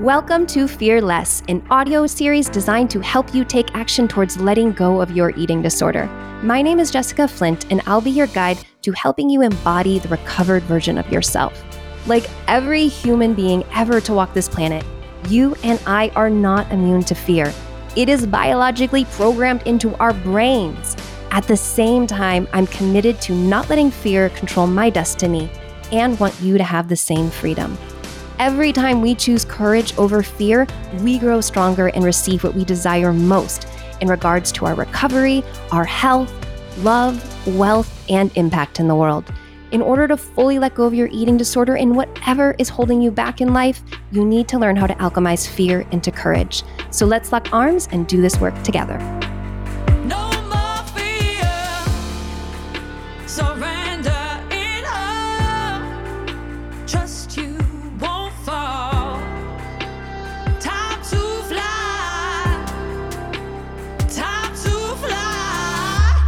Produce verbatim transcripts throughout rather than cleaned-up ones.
Welcome to Fear Less, an audio series designed to help you take action towards letting go of your eating disorder. My name is Jessica Flint, and I'll be your guide to helping you embody the recovered version of yourself. Like every human being ever to walk this planet, you and I are not immune to fear. It is biologically programmed into our brains. At the same time, I'm committed to not letting fear control my destiny and want you to have the same freedom. Every time we choose courage over fear, we grow stronger and receive what we desire most in regards to our recovery, our health, love, wealth, and impact in the world. In order to fully let go of your eating disorder and whatever is holding you back in life, you need to learn how to alchemize fear into courage. So let's lock arms and do this work together. No more fear. Surrender in her. Trust you won't fall. Time to fly. Time to fly.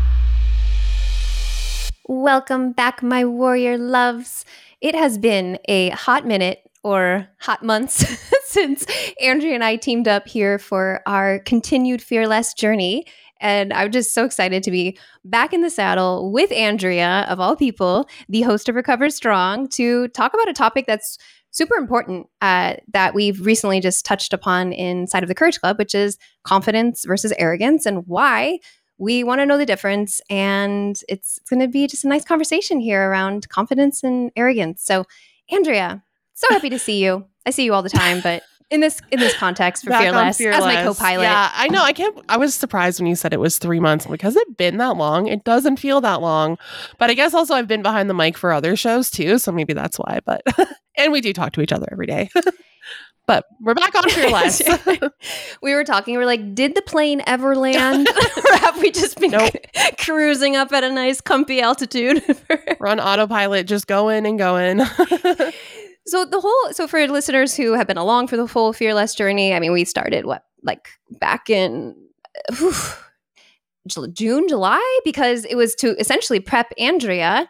Welcome back, my warrior loves. It has been a hot minute or hot months since Andrea and I teamed up here for our continued Fear Less journey. And I'm just so excited to be back in the saddle with Andrea, of all people, the host of Recover Strong, to talk about a topic that's super important uh, that we've recently just touched upon inside of the Courage Club, which is confidence versus arrogance and why we want to know the difference. And it's going to be just a nice conversation here around confidence and arrogance. So, Andrea, so happy to see you. I see you all the time, but in this in this context for Fearless, Fearless, as my co-pilot. Yeah, I know. I can't. I was surprised when you said it was three months. I'm like, has it been that long? It doesn't feel that long. But I guess also I've been behind the mic for other shows too, so maybe that's why. But and we do talk to each other every day. But we're back on Fearless. We were talking. We're like, did the plane ever land, or have we just been Nope. cruising up at a nice, comfy altitude? We're on autopilot, just going and going. So the whole, so for listeners who have been along for the full Fearless journey, I mean, we started what, like back in whew, Ju- June, July, because it was to essentially prep Andrea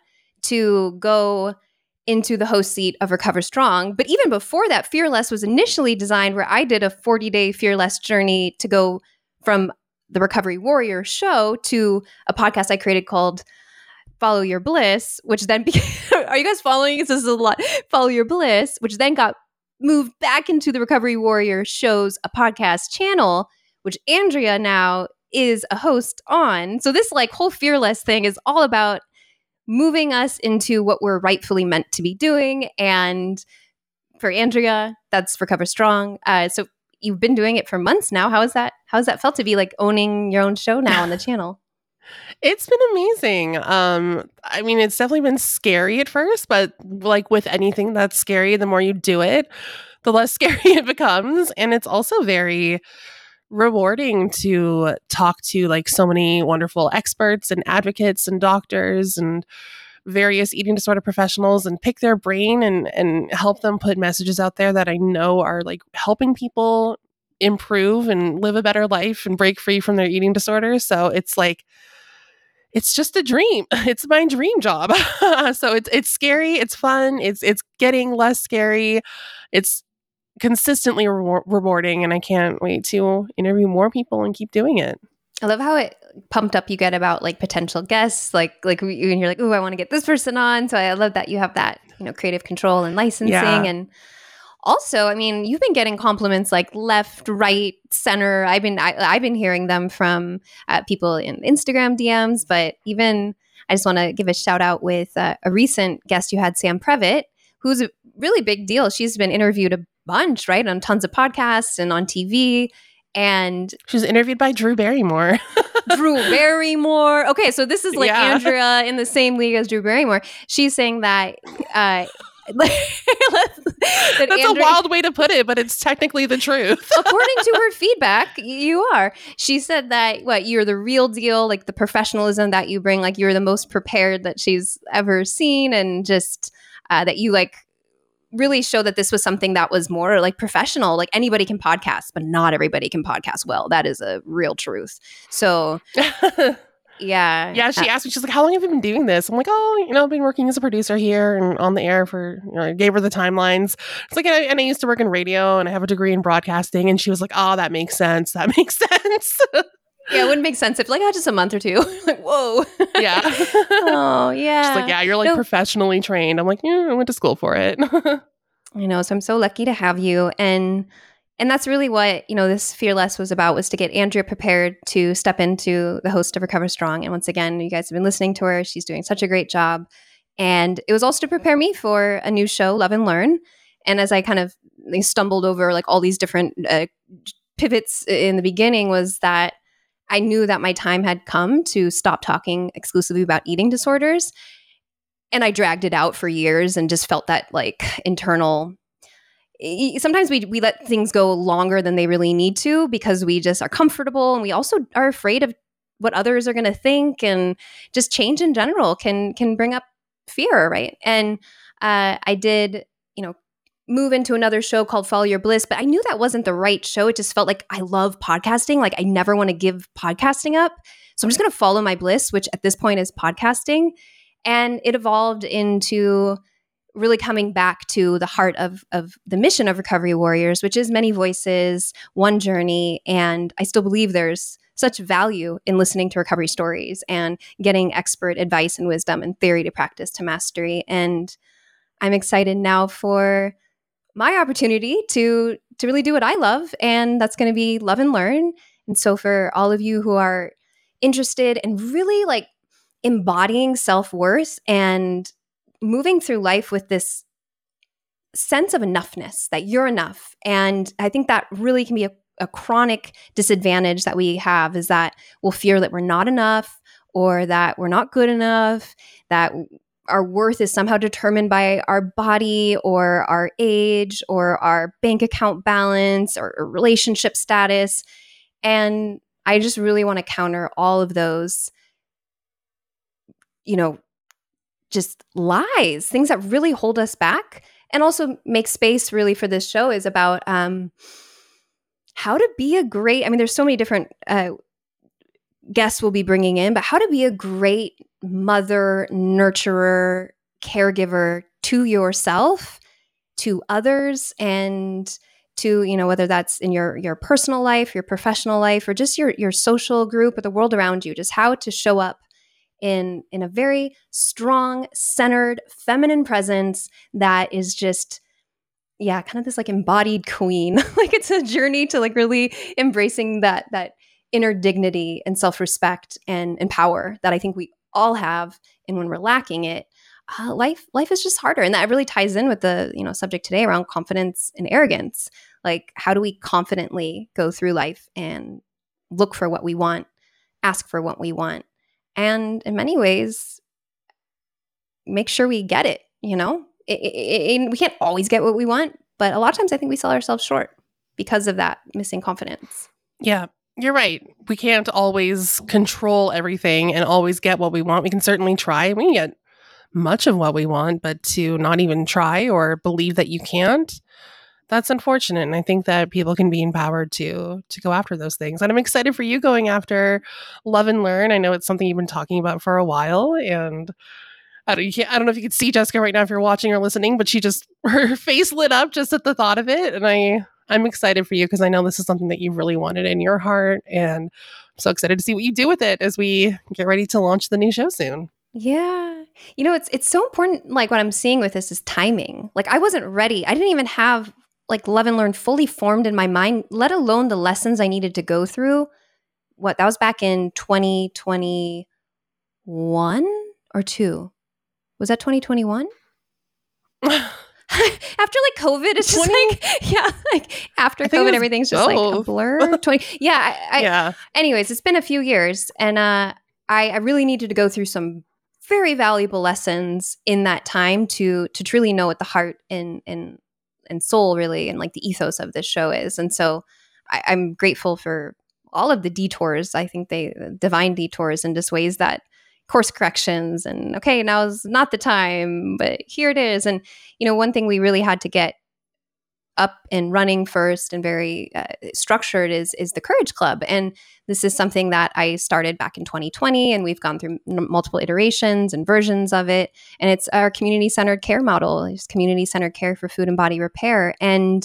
to go into the host seat of Recover Strong. But even before that, Fearless was initially designed where I did a forty-day Fearless journey to go from the Recovery Warrior show to a podcast I created called Follow Your Bliss, which then became, are you guys following? This is a lot. Follow Your Bliss, which then got moved back into the Recovery Warrior show's a podcast channel, which Andrea now is a host on. So this like whole Fearless thing is all about moving us into what we're rightfully meant to be doing. And for Andrea, that's Recover Strong. Uh, so you've been doing it for months now. How is that? How has that felt to be like owning your own show now on the channel? It's been amazing. Um, I mean, it's definitely been scary at first, but like with anything that's scary, the more you do it, the less scary it becomes. And it's also very rewarding to talk to like so many wonderful experts and advocates and doctors and various eating disorder professionals and pick their brain and and help them put messages out there that I know are like helping people improve and live a better life and break free from their eating disorders. So it's like it's just a dream. It's my dream job. So it's it's scary, it's fun, it's it's getting less scary. It's consistently re- rewarding, and I can't wait to interview more people and keep doing it. I love how it pumped up you get about like potential guests, like like and you're like, oh, I want to get this person on. So I love that you have that, you know, creative control and licensing. Yeah. And also, I mean, you've been getting compliments like left, right, center. I've been I, I've been hearing them from uh, people in Instagram D Ms, but even I just want to give a shout out with uh, a recent guest you had, Sam Previtt, who's a really big deal. She's been interviewed a bunch, right, on tons of podcasts and on T V. And she was interviewed by Drew Barrymore. Drew Barrymore. Okay, so this is like Yeah. Andrea in the same league as Drew Barrymore. She's saying that. Uh, that That's Andrea, a wild way to put it, but it's technically the truth. according to her feedback, you are. She said that what you're the real deal, like the professionalism that you bring, like you're the most prepared that she's ever seen, and just uh, that you like really show that this was something that was more like professional. Like anybody can podcast, but not everybody can podcast well. That is a real truth. So Yeah. Yeah, she Uh, asked me, she's like, how long have you been doing this? I'm like, oh, you know, I've been working as a producer here and on the air for, you know, I gave her the timelines. It's like, and I, and I used to work in radio and I have a degree in broadcasting. And she was like, oh, that makes sense. That makes sense. yeah, it wouldn't make sense if like, oh, just a month or two. Like, whoa. Yeah. Oh, yeah. She's like, yeah, you're like No. professionally trained. I'm like, yeah, I went to school for it. I know. So I'm so lucky to have you. And and that's really what, you know, this Fearless was about, was to get Andrea prepared to step into the host of Recover Strong. And once again, you guys have been listening to her. She's doing such a great job. And it was also to prepare me for a new show, Love and Learn. And as I kind of like, stumbled over like all these different uh, pivots in the beginning, was that I knew that my time had come to stop talking exclusively about eating disorders. And I dragged it out for years and just felt that like internal, sometimes we we let things go longer than they really need to because we just are comfortable, and we also are afraid of what others are going to think, and just change in general can can bring up fear, right? And uh, I did, you know, move into another show called Follow Your Bliss, but I knew that wasn't the right show. It just felt like I love podcasting. Like I never want to give podcasting up. So I'm just going to follow my bliss, which at this point is podcasting. And it evolved into really coming back to the heart of, of the mission of Recovery Warriors, which is many voices, one journey. And I still believe there's such value in listening to recovery stories and getting expert advice and wisdom and theory to practice to mastery. And I'm excited now for my opportunity to to really do what I love, and that's going to be Love and Learn. And so for all of you who are interested in really like embodying self-worth and moving through life with this sense of enoughness, that you're enough. And I think that really can be a, a chronic disadvantage that we have, is that we'll fear that we're not enough, or that we're not good enough, that our worth is somehow determined by our body or our age or our bank account balance or, or relationship status. And I just really want to counter all of those, you know, just lies, things that really hold us back, and also make space really for this show is about um, how to be a great, I mean, there's so many different uh, guests we'll be bringing in, but how to be a great mother, nurturer, caregiver to yourself, to others, and to, you know, whether that's in your your personal life, your professional life, or just your your social group or the world around you, just how to show up in in a very strong, centered, feminine presence that is just, yeah, kind of this like embodied queen. Like it's a journey to like really embracing that that inner dignity and self-respect and, and power that I think we all have. And when we're lacking it, uh, life life is just harder. And that really ties in with the, you know, subject today around confidence and arrogance. Like, how do we confidently go through life and look for what we want, ask for what we want, and in many ways, make sure we get it, you know? It, it, it, we can't always get what we want, but a lot of times I think we sell ourselves short because of that missing confidence. Yeah, you're right. We can't always control everything and always get what we want. We can certainly try. We can get much of what we want, but to not even try or believe that you can't, that's unfortunate. And I think that people can be empowered to to go after those things. And I'm excited for you going after Love and Learn. I know it's something you've been talking about for a while. And I don't, you can't, I don't know if you can see Jessica right now if you're watching or listening, but she just, her face lit up just at the thought of it. And I, I'm excited for you because I know this is something that you really wanted in your heart. And I'm so excited to see what you do with it as we get ready to launch the new show soon. Yeah. You know, it's it's so important. Like what I'm seeing with this is timing. Like I wasn't ready. I didn't even have like Love and Learn fully formed in my mind, let alone the lessons I needed to go through. What, that was back in twenty twenty-one or two? Was that twenty twenty-one? After like COVID, it's just twenty like, yeah, like after COVID, everything's just both. Like a blur. twenty Yeah. I, I, yeah. Anyways, it's been a few years, and uh, I, I really needed to go through some very valuable lessons in that time to to truly know what the heart and and and soul really and like the ethos of this show is. And so I, I'm grateful for all of the detours. I think they divine detours and just ways that course corrections and okay, now is not the time, but here it is. And you know, one thing we really had to get up and running first and very uh, structured is is the Courage Club. And this is something that I started back in twenty twenty, and we've gone through m- multiple iterations and versions of it. And it's our community-centered care model. It's community-centered care for food and body repair. And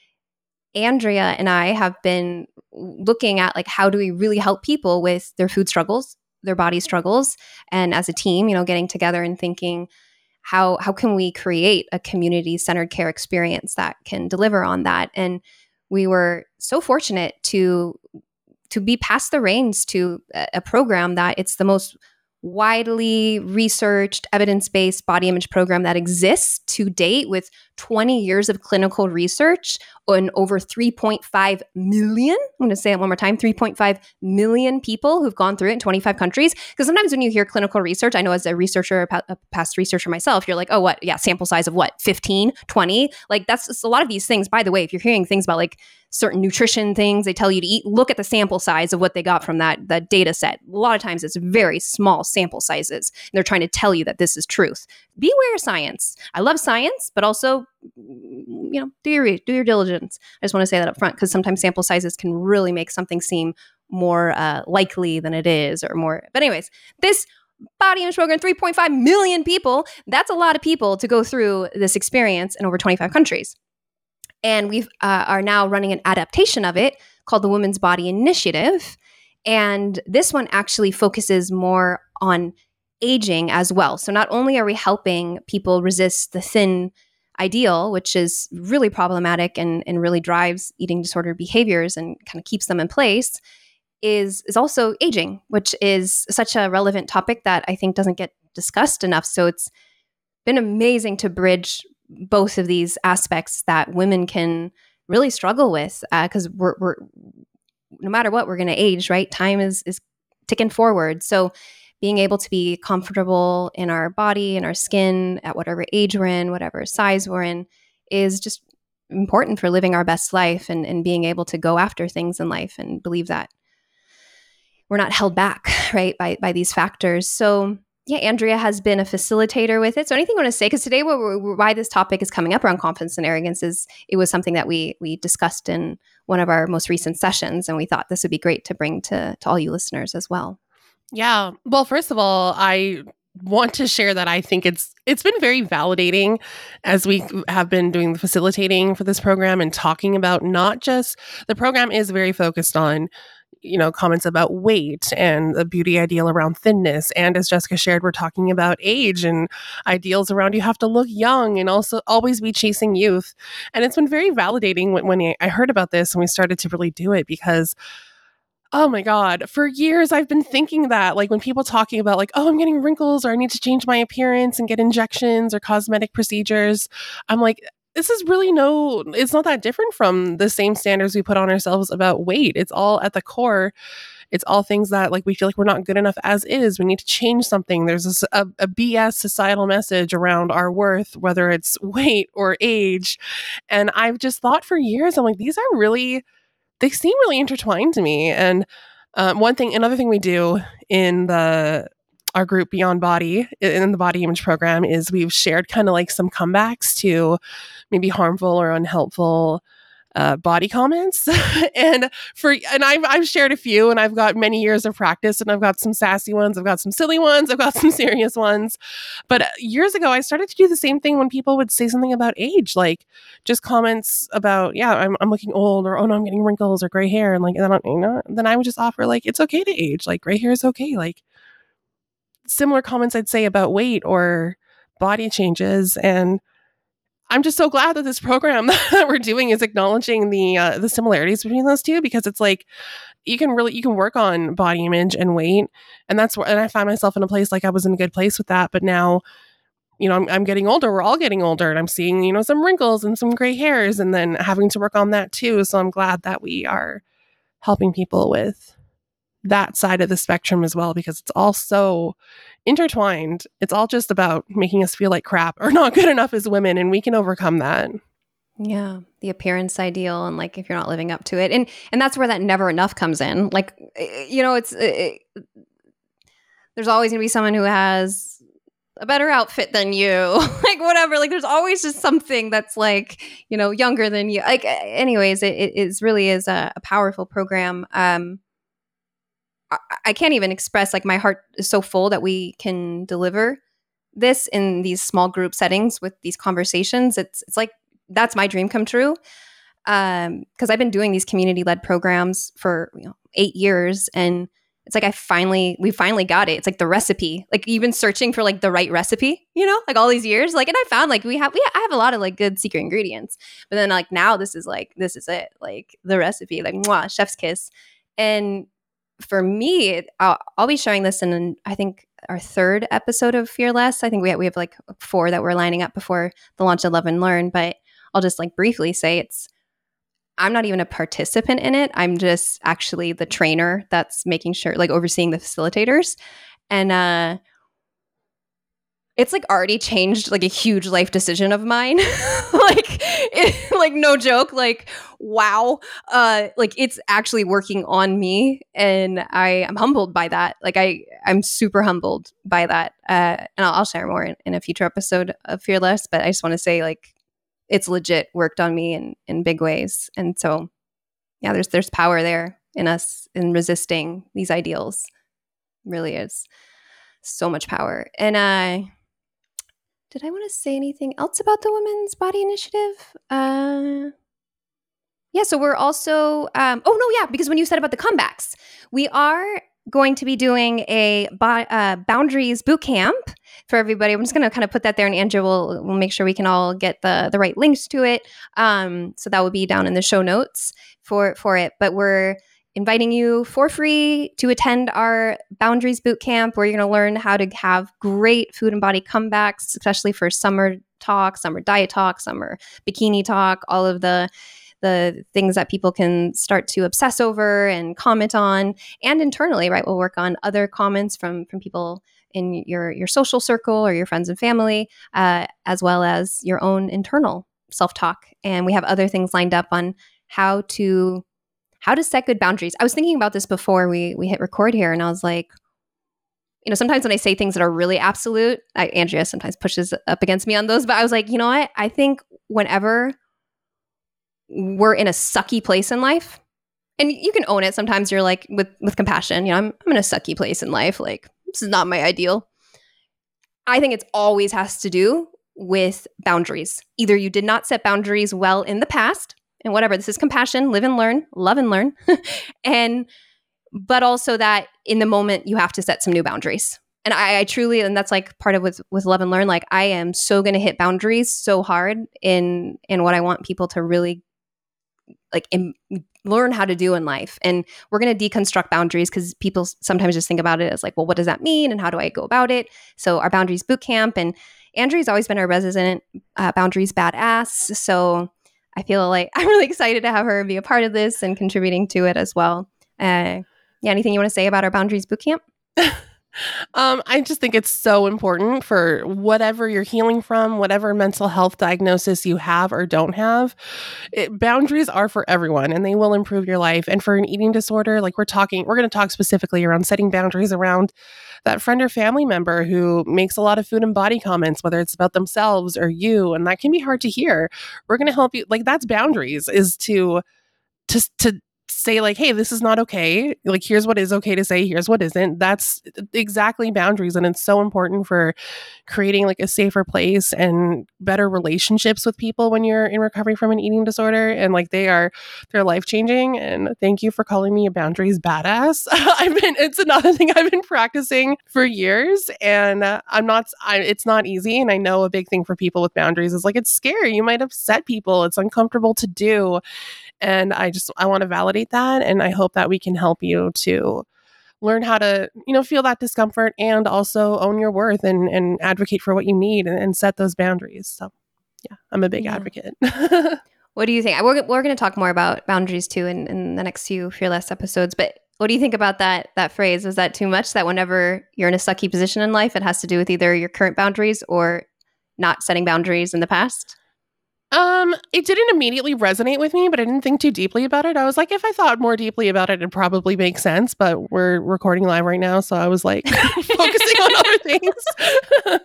Andrea and I have been looking at like, how do we really help people with their food struggles, their body struggles, and as a team, you know, getting together and thinking, how how can we create a community-centered care experience that can deliver on that? And we were so fortunate to to be passed the reins to a, a program that it's the most widely researched, evidence-based body image program that exists to date, with twenty years of clinical research on over three point five million. I'm going to say it one more time, three point five million people who've gone through it in twenty-five countries. Because sometimes when you hear clinical research, I know as a researcher, a past researcher myself, you're like, oh, what? Yeah, sample size of what? fifteen, twenty? Like that's just a lot of these things. By the way, if you're hearing things about like certain nutrition things they tell you to eat, look at the sample size of what they got from that, that data set. A lot of times it's very small sample sizes. And they're trying to tell you that this is truth. Beware science. I love science, but also, you know, do your do your diligence. I just want to say that up front, because sometimes sample sizes can really make something seem more uh, likely than it is, or more. But anyways, this body image program, three point five million people, that's a lot of people to go through this experience in over twenty-five countries. And we uh, are now running an adaptation of it called the Women's Body Initiative. And this one actually focuses more on aging as well. So not only are we helping people resist the thin ideal, which is really problematic and, and really drives eating disordered behaviors and kind of keeps them in place, is, is also aging, which is such a relevant topic that I think doesn't get discussed enough. So it's been amazing to bridge both of these aspects that women can really struggle with, because uh, we're, we're no matter what, we're going to age, right? Time is is ticking forward. So being able to be comfortable in our body and our skin at whatever age we're in, whatever size we're in, is just important for living our best life, and, and being able to go after things in life and believe that we're not held back, right, by by these factors. So yeah, Andrea has been a facilitator with it. So anything you want to say? Because today, we're, we're, why this topic is coming up around confidence and arrogance is it was something that we we discussed in one of our most recent sessions, and we thought this would be great to bring to to all you listeners as well. Yeah. Well, first of all, I want to share that I think it's it's been very validating as we have been doing the facilitating for this program and talking about not just the program is very focused on, you know, comments about weight and the beauty ideal around thinness. And as Jessica shared, we're talking about age and ideals around you have to look young and also always be chasing youth. And it's been very validating when, when I heard about this and we started to really do it, because oh my God, for years I've been thinking that, like when people talking about like, oh, I'm getting wrinkles or I need to change my appearance and get injections or cosmetic procedures, I'm like, this is really no, it's not that different from the same standards we put on ourselves about weight. It's all at the core. It's all things that like we feel like we're not good enough as is. We need to change something. There's a, a B S societal message around our worth, whether it's weight or age. And I've just thought for years, I'm like, these are really, they seem really intertwined to me. And um, one thing, another thing we do in the our group Beyond Body in the body image program is we've shared kind of like some comebacks to maybe harmful or unhelpful uh, body comments. and for and I've I've shared a few, and I've got many years of practice, and I've got some sassy ones, I've got some silly ones, I've got some serious ones. But years ago, I started to do the same thing when people would say something about age, like just comments about, yeah, I'm I'm looking old, or oh no, I'm getting wrinkles or gray hair, and like and then, you know, then I would just offer like it's okay to age, like gray hair is okay, like similar comments I'd say about weight or body changes. And I'm just so glad that this program that we're doing is acknowledging the uh, the similarities between those two, because it's like you can really you can work on body image and weight, and that's where and I find myself in a place like I was in a good place with that, but now, you know, I'm I'm getting older. We're all getting older, and I'm seeing, you know, some wrinkles and some gray hairs, and then having to work on that too. So I'm glad that we are helping people with that side of the spectrum as well, because it's all so intertwined. It's all just about making us feel like crap or not good enough as women, and we can overcome that. Yeah, the appearance ideal, and like if you're not living up to it, and and that's where that never enough comes in. Like, you know, it's it, there's always gonna be someone who has a better outfit than you, like whatever. Like there's always just something that's like, you know, younger than you. Like, anyways, it, it is really is a, a powerful program. Um, I, I can't even express, like, my heart is so full that we can deliver this in these small group settings with these conversations. It's it's like that's my dream come true. Um, because I've been doing these community led programs for, you know, eight years, and it's like I finally we finally got it. It's like the recipe. Like you've been searching for like the right recipe, you know, like all these years. Like, and I found like we have we I have a lot of like good secret ingredients, but then like now this is like this is it, like the recipe, like mwah, chef's kiss. And for me, I'll, I'll be sharing this in, I think, our third episode of Fearless. I think we have, we have like four that we're lining up before the launch of Love and Learn. But I'll just like briefly say it's, I'm not even a participant in it. I'm just actually the trainer that's making sure, like overseeing the facilitators. And uh, it's like already changed like a huge life decision of mine. like, it, like no joke, like, wow. Uh, like it's actually working on me, and I am humbled by that. Like I, I'm super humbled by that. Uh, and I'll, I'll share more in, in a future episode of Fearless, but I just want to say like, it's legit worked on me in, in big ways. And so, yeah, there's, there's power there in us in resisting these ideals. Really is so much power. And uh, did I want to say anything else about the Women's Body Initiative? Uh, yeah, so we're also, um, oh no, yeah, because when you said about the comebacks, we are going to be doing a bo- uh, boundaries boot camp for everybody. I'm just going to kind of put that there, and Andrea will will make sure we can all get the the right links to it. Um, so that will be down in the show notes for for it. But we're inviting you for free to attend our boundaries boot camp, where you're going to learn how to have great food and body comebacks, especially for summer talk, summer diet talk, summer bikini talk, all of the the things that people can start to obsess over and comment on, and internally, right? We'll work on other comments from from people in your your social circle or your friends and family, uh, as well as your own internal self-talk. And we have other things lined up on how to how to set good boundaries. I was thinking about this before we we hit record here, and I was like, you know, sometimes when I say things that are really absolute, I, Andrea sometimes pushes up against me on those, but I was like, you know what? I think whenever we're in a sucky place in life, and you can own it. Sometimes you're like with, with compassion, you know, I'm, I'm in a sucky place in life. Like, this is not my ideal. I think it's always has to do with boundaries. Either you did not set boundaries well in the past, and whatever, this is compassion, live and learn, love and learn. and, but also that in the moment you have to set some new boundaries. And I, I truly, and that's like part of with, with love and learn, like I am so going to hit boundaries so hard in, in what I want people to really like in, learn how to do in life. And we're going to deconstruct boundaries, because people sometimes just think about it as like, well, what does that mean? And how do I go about it? So our boundaries boot camp, and Andrea's always been our resident uh, boundaries badass. So I feel like I'm really excited to have her be a part of this and contributing to it as well. Uh, yeah. Anything you want to say about our boundaries boot camp? Um, I just think it's so important for whatever you're healing from, whatever mental health diagnosis you have or don't have. It, boundaries are for everyone, and they will improve your life. And for an eating disorder, like we're talking, we're going to talk specifically around setting boundaries around that friend or family member who makes a lot of food and body comments, whether it's about themselves or you, and that can be hard to hear. We're going to help you. Like that's boundaries, is to to to. say like, hey, this is not okay. Like, here's what is okay to say. Here's what isn't. That's exactly boundaries. And it's so important for creating like a safer place and better relationships with people when you're in recovery from an eating disorder. And like they are, they're life-changing. And thank you for calling me a boundaries badass. I've been, it's another thing I've been practicing for years. And uh, I'm not, I, it's not easy. And I know a big thing for people with boundaries is like, it's scary. You might upset people. It's uncomfortable to do. And I just, I want to validate that. And I hope that we can help you to learn how to, you know, feel that discomfort and also own your worth and, and advocate for what you need and, and set those boundaries. So yeah, I'm a big yeah. advocate. What do you think? We're, we're going to talk more about boundaries too in, in the next few Fearless episodes. But what do you think about that that phrase? Is that too much, that whenever you're in a sucky position in life, it has to do with either your current boundaries or not setting boundaries in the past? Um, it didn't immediately resonate with me, but I didn't think too deeply about it. I was like, if I thought more deeply about it, it'd probably make sense. But we're recording live right now, so I was like focusing on other things.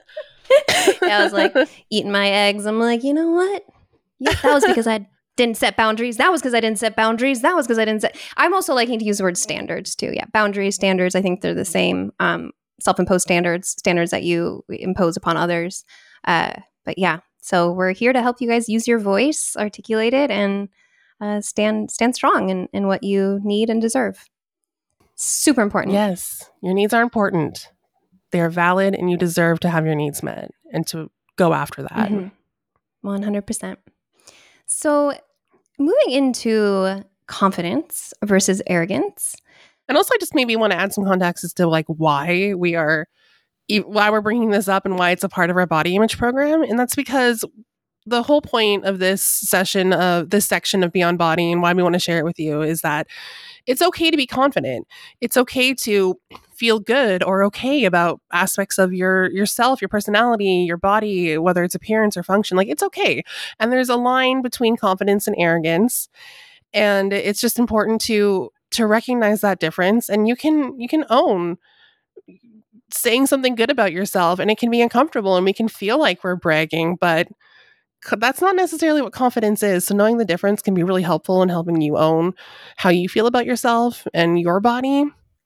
I was like eating my eggs. I'm like, you know what? Yeah, that was because I didn't set boundaries. That was because I didn't set boundaries. That was because I didn't set. I'm also liking to use the word standards too. Yeah, boundaries, standards. I think they're the same. Um, self-imposed standards, standards that you impose upon others. Uh, but yeah. So we're here to help you guys use your voice, articulate it, and uh, stand stand strong in, in what you need and deserve. Super important. Yes, your needs are important. They are valid, and you deserve to have your needs met and to go after that. Mm-hmm. one hundred percent. So moving into confidence versus arrogance. And also, I just maybe want to add some context as to like why we are why we're bringing this up and why it's a part of our body image program. And that's because the whole point of this session of this section of Beyond Body and why we want to share it with you is that it's okay to be confident. It's okay to feel good or okay about aspects of your yourself, your personality, your body, whether it's appearance or function. Like, it's okay. And there's a line between confidence and arrogance. And it's just important to to recognize that difference. And you can you can own saying something good about yourself, and it can be uncomfortable and we can feel like we're bragging, but that's not necessarily what confidence is. So knowing the difference can be really helpful in helping you own how you feel about yourself and your body.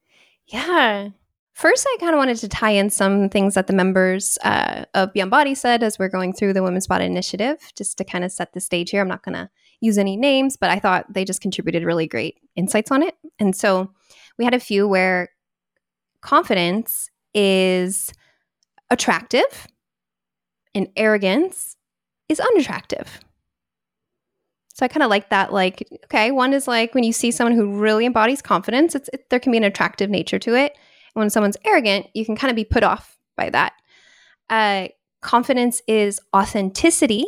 Yeah. First, I kind of wanted to tie in some things that the members uh, of Beyond Body said as we're going through the Women's Body Initiative, just to kind of set the stage here. I'm not going to use any names, but I thought they just contributed really great insights on it. And so we had a few where confidence is attractive and arrogance is unattractive. So I kind of like that. Like, okay, one is like when you see someone who really embodies confidence, it's it, there can be an attractive nature to it. And when someone's arrogant, you can kind of be put off by that. Uh, confidence is authenticity.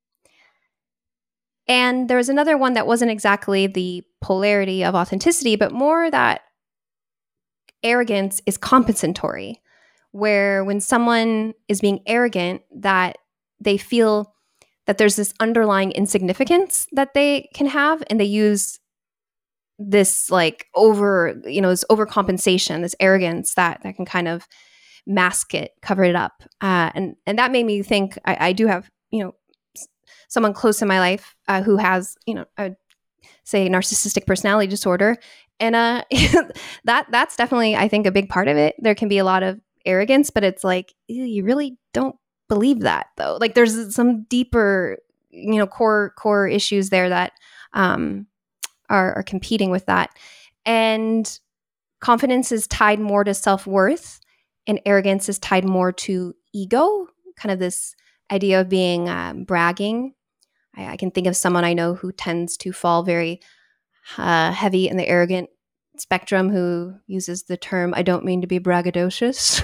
And there was another one that wasn't exactly the polarity of authenticity, but more that arrogance is compensatory, where when someone is being arrogant, that they feel that there's this underlying insignificance that they can have, and they use this like over, you know, this overcompensation, this arrogance that that can kind of mask it, cover it up, uh, and and that made me think. I, I do have, you know, someone close in my life uh, who has, you know, a say narcissistic personality disorder, and uh, that that's definitely, I think, a big part of it. There can be a lot of arrogance, but it's like, ew, you really don't believe that though. Like there's some deeper, you know, core core issues there that um, are, are competing with that. And confidence is tied more to self-worth, and arrogance is tied more to ego, kind of this idea of being um, bragging. I, I can think of someone I know who tends to fall very uh, heavy in the arrogant spectrum, who uses the term, I don't mean to be braggadocious.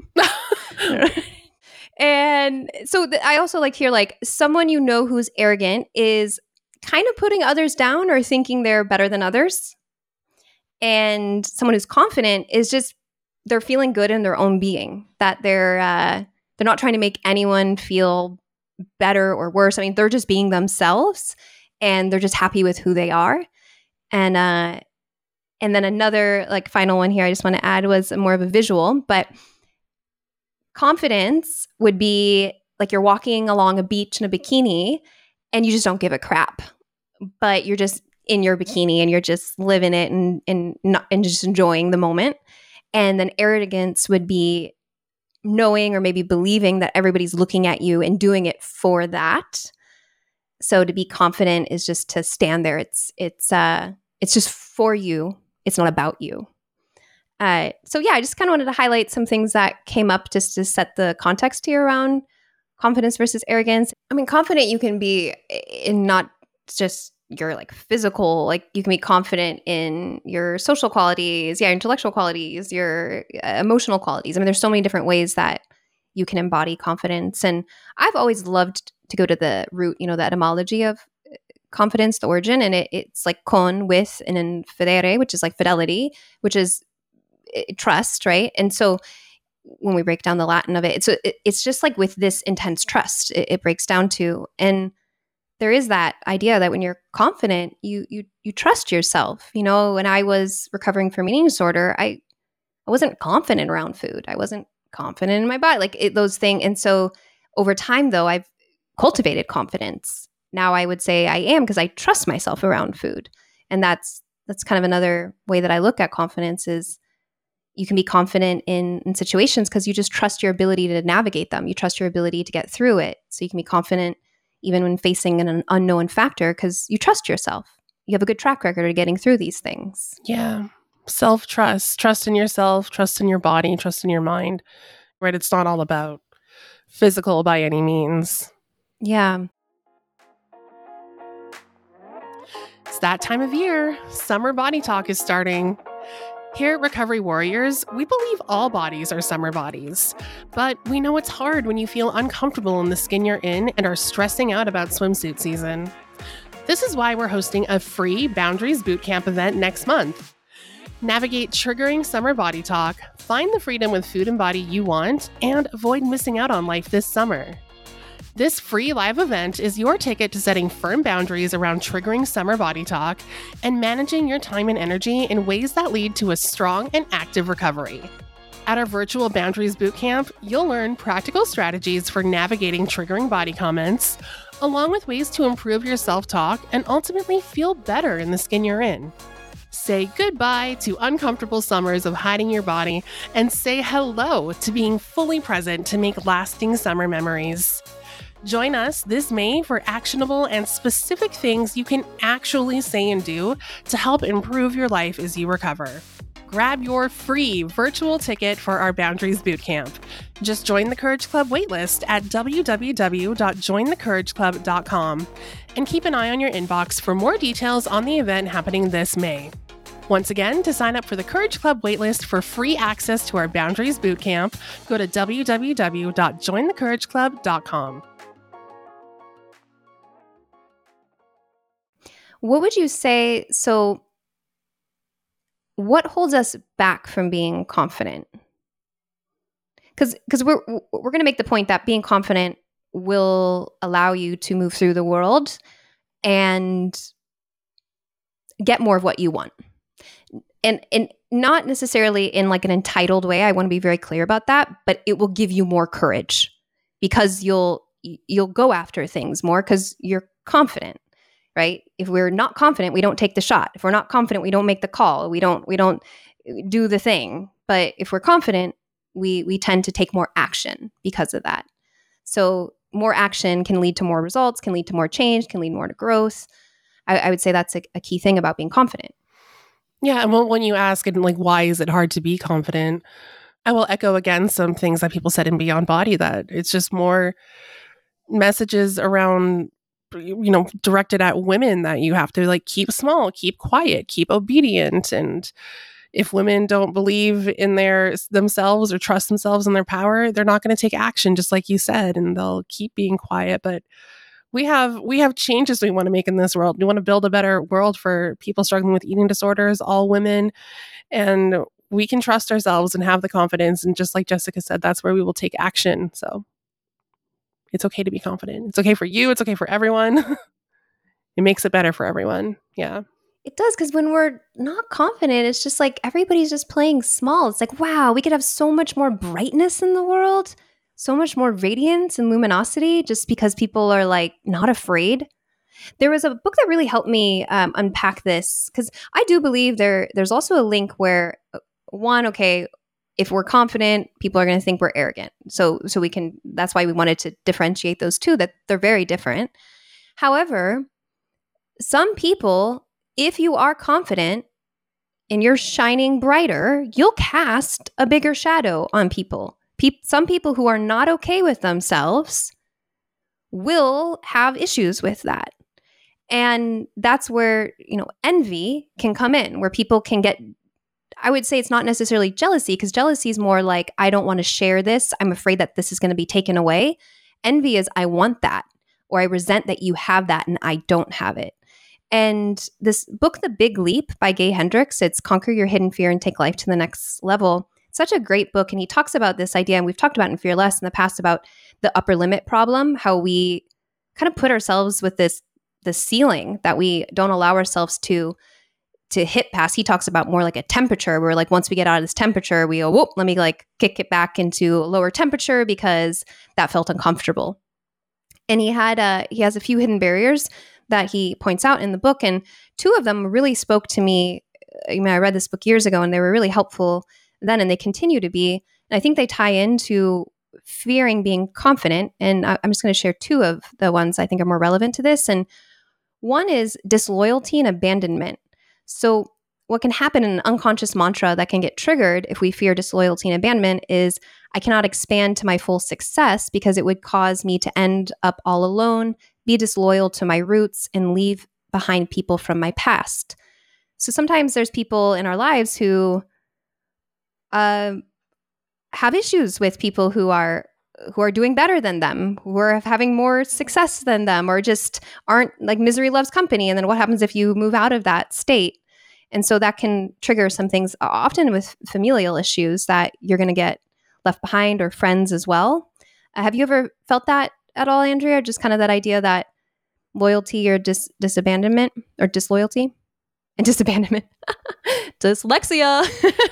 And so th- I also like here, like someone you know who's arrogant is kind of putting others down or thinking they're better than others. And someone who's confident is just, they're feeling good in their own being, that they're uh, they're not trying to make anyone feel better or worse. I mean, they're just being themselves, and they're just happy with who they are. And uh, and then another like final one here I just want to add was more of a visual, but confidence would be like you're walking along a beach in a bikini and you just don't give a crap, but you're just in your bikini and you're just living it and and not and just enjoying the moment. And then arrogance would be knowing or maybe believing that everybody's looking at you and doing it for that. So to be confident is just to stand there. It's it's uh it's just for you. It's not about you. Uh, so yeah, I just kind of wanted to highlight some things that came up just to set the context here around confidence versus arrogance. I mean, confident you can be in not just your like physical, like you can be confident in your social qualities, yeah, intellectual qualities, your uh, emotional qualities. I mean, there's so many different ways that you can embody confidence. And I've always loved to go to the root, you know, the etymology of confidence, the origin, and it, it's like con, with, and then fidere, which is like fidelity, which is it, trust, right? And so when we break down the Latin of it, it's it, it's just like with this intense trust, it, it breaks down to. And there is that idea that when you're confident, you you you trust yourself. You know, when I was recovering from eating disorder, I I wasn't confident around food. I wasn't confident in my body, like it, those things. And so over time, though, I've cultivated confidence. Now I would say I am because I trust myself around food. And that's that's kind of another way that I look at confidence is you can be confident in, in situations because you just trust your ability to navigate them. You trust your ability to get through it. So you can be confident even when facing an unknown factor because you trust yourself. You have a good track record of getting through these things. Yeah. Self-trust, trust in yourself, trust in your body, trust in your mind, right? It's not all about physical by any means. Yeah. It's that time of year. Summer body talk is starting. Here at Recovery Warriors, we believe all bodies are summer bodies, but we know it's hard when you feel uncomfortable in the skin you're in and are stressing out about swimsuit season. This is why we're hosting a free Boundaries Bootcamp event next month. Navigate triggering summer body talk, find the freedom with food and body you want, and avoid missing out on life this summer. This free live event is your ticket to setting firm boundaries around triggering summer body talk and managing your time and energy in ways that lead to a strong and active recovery. At our virtual Boundaries Bootcamp, you'll learn practical strategies for navigating triggering body comments, along with ways to improve your self-talk and ultimately feel better in the skin you're in. Say goodbye to uncomfortable summers of hiding your body and say hello to being fully present to make lasting summer memories. Join us this May for actionable and specific things you can actually say and do to help improve your life as you recover. Grab your free virtual ticket for our Boundaries Bootcamp. Just join the Courage Club waitlist at w w w dot join the courage club dot com and keep an eye on your inbox for more details on the event happening this May. Once again, to sign up for the Courage Club waitlist for free access to our Boundaries Bootcamp, go to w w w dot join the courage club dot com. What would you say? So, what holds us back from being confident? Because because we're we're going to make the point that being confident will allow you to move through the world and get more of what you want, and and not necessarily in like an entitled way. I want to be very clear about that, but it will give you more courage because you'll you'll go after things more because you're confident. Right? If we're not confident, we don't take the shot. If we're not confident, we don't make the call. We don't we don't do the thing. But if we're confident, we we tend to take more action because of that. So more action can lead to more results, can lead to more change, can lead more to growth. I, I would say that's a, a key thing about being confident. Yeah, and when you ask, and like, why is it hard to be confident? I will echo again some things that people said in Beyond Body, that it's just more messages around, you know, directed at women that you have to like keep small, keep quiet, keep obedient. And if women don't believe in their themselves or trust themselves and their power, they're not going to take action, just like you said, and they'll keep being quiet. But we have we have changes we want to make in this world. We want to build a better world for people struggling with eating disorders, all women, and we can trust ourselves and have the confidence. And just like Jessica said, that's where we will take action. So it's okay to be confident. It's okay for you. It's okay for everyone. It makes it better for everyone. Yeah. It does, because when we're not confident, it's just like everybody's just playing small. It's like, wow, we could have so much more brightness in the world, so much more radiance and luminosity just because people are like not afraid. There was a book that really helped me um, unpack this, because I do believe there there's also a link where, one, okay, if we're confident, people are going to think we're arrogant. So so we can, that's why we wanted to differentiate those two, that they're very different. However, some people, if you are confident and you're shining brighter, you'll cast a bigger shadow on people. Pe- some people who are not okay with themselves will have issues with that. And that's where, you know, envy can come in, where people can get, I would say it's not necessarily jealousy, because jealousy is more like, I don't want to share this. I'm afraid that this is going to be taken away. Envy is, I want that, or I resent that you have that and I don't have it. And this book, The Big Leap by Gay Hendricks, it's Conquer Your Hidden Fear and Take Life to the Next Level. It's such a great book. And he talks about this idea, and we've talked about it in Fearless in the past, about the upper limit problem, how we kind of put ourselves with this the ceiling that we don't allow ourselves to to hit past. He talks about more like a temperature where like once we get out of this temperature, we go, whoop, let me like kick it back into a lower temperature because that felt uncomfortable. And he had uh he has a few hidden barriers that he points out in the book. And two of them really spoke to me. I mean, I read this book years ago and they were really helpful then, and they continue to be. And I think they tie into fearing being confident. And I, I'm just going to share two of the ones I think are more relevant to this. And one is disloyalty and abandonment. So what can happen in an unconscious mantra that can get triggered if we fear disloyalty and abandonment is I cannot expand to my full success because it would cause me to end up all alone, be disloyal to my roots, and leave behind people from my past. So sometimes there's people in our lives who uh, have issues with people who are who are doing better than them, who are having more success than them, or just aren't like misery loves company. And then what happens if you move out of that state? And so that can trigger some things, often with familial issues, that you're going to get left behind, or friends as well. Uh, have you ever felt that at all, Andrea? Just kind of that idea that loyalty or dis- disabandonment or disloyalty and disabandonment. Dyslexia.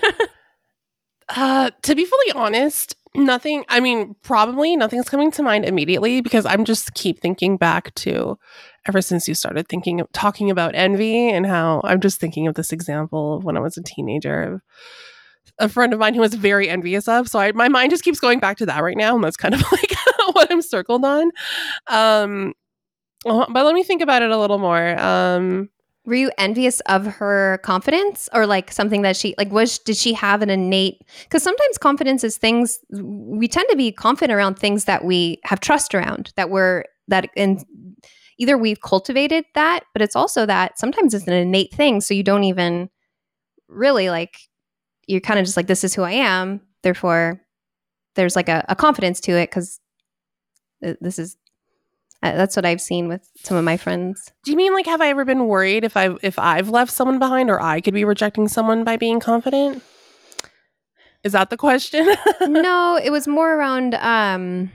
Uh, to be fully honest, nothing, I mean, probably nothing's coming to mind immediately because I'm just keep thinking back to ever since you started thinking of talking about envy, and how I'm just thinking of this example of when I was a teenager of a friend of mine who was very envious of. So I, my mind just keeps going back to that right now. And that's kind of like what I'm circled on. Um, but let me think about it a little more. Um, Were you envious of her confidence, or like something that she like was did she have an innate, because sometimes confidence is things we tend to be confident around, things that we have trust around, that we're that in either we've cultivated that, but it's also that sometimes it's an innate thing, so you don't even really like, you're kind of just like, this is who I am, therefore there's like a, a confidence to it because this is Uh, that's what I've seen with some of my friends. Do you mean like, have I ever been worried if I if I've left someone behind, or I could be rejecting someone by being confident? Is that the question? No, it was more around um,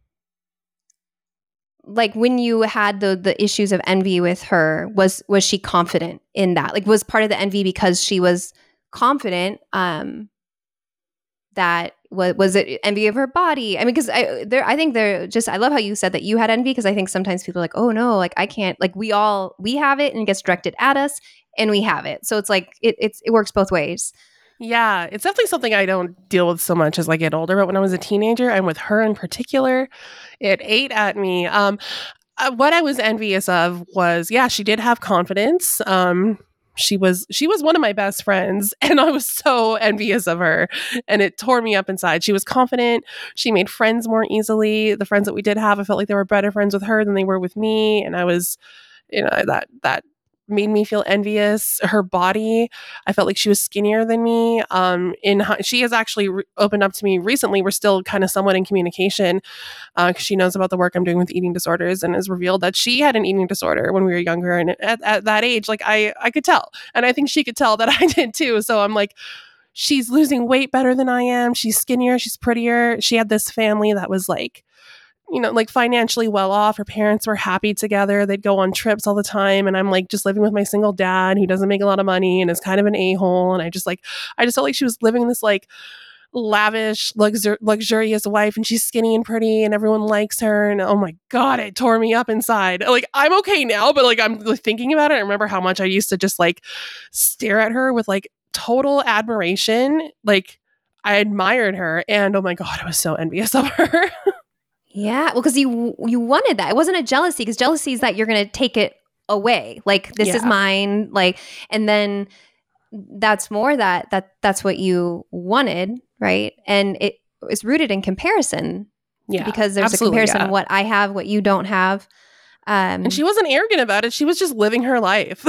like when you had the the issues of envy with her. Was was she confident in that? Like, was part of the envy because she was confident? Um, that was was it envy of her body? I mean, because I there I think there just I love how you said that you had envy, because I think sometimes people are like, oh no, like I can't, like we all we have it and it gets directed at us and we have it, so it's like it it's it works both ways. Yeah, it's definitely something I don't deal with so much as I get older. But when I was a teenager, and with her in particular, it ate at me. Um, uh, what I was envious of was, yeah, she did have confidence. Um, she was she was one of my best friends, and I was so envious of her, and it tore me up inside. She was confident. She made friends more easily. The friends that we did have, I felt like they were better friends with her than they were with me, and I was, you know, that that made me feel envious. Her body, I felt like she was skinnier than me. Um, in hi- she has actually re- opened up to me recently. We're still kind of somewhat in communication because she knows about the work I'm doing with eating disorders, and has revealed that she had an eating disorder when we were younger. And at, at that age, like I, I could tell, and I think she could tell that I did too. So I'm like, she's losing weight better than I am. She's skinnier. She's prettier. She had this family that was like, you know, like financially well off. Her parents were happy together. They'd go on trips all the time. And I'm like just living with my single dad who doesn't make a lot of money and is kind of an a-hole. And I just like, I just felt like she was living this like lavish, luxur- luxurious life, and she's skinny and pretty and everyone likes her. And oh my God, it tore me up inside. Like, I'm okay now, but like, I'm like, thinking about it. I remember how much I used to just like stare at her with like total admiration. Like, I admired her, and oh my God, I was so envious of her. Yeah, well, because you you wanted that. It wasn't a jealousy, because jealousy is that you're going to take it away. Like, this is Yeah. mine. Like, and then that's more that that that's what you wanted, right? And it is rooted in comparation. Yeah, because there's absolutely, a comparison yeah. of what I have, what you don't have. Um, And she wasn't arrogant about it. She was just living her life.